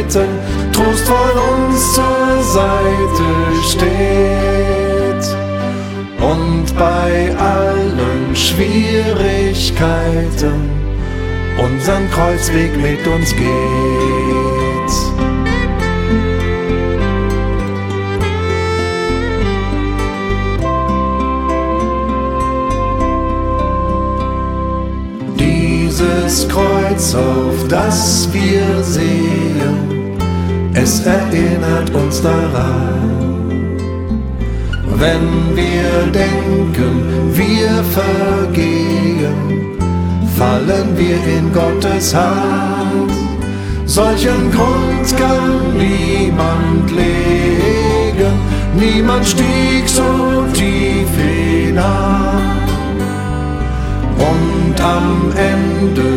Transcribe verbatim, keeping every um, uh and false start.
Zeiten trostvoll uns zur Seite steht und bei allen Schwierigkeiten unseren Kreuzweg mit uns geht. Dieses Kreuz, auf das wir sehen, es erinnert uns daran. Wenn wir denken, wir vergehen, fallen wir in Gottes Hand. Solchen Grund kann niemand legen, niemand stieg so tief hinab. Und am Ende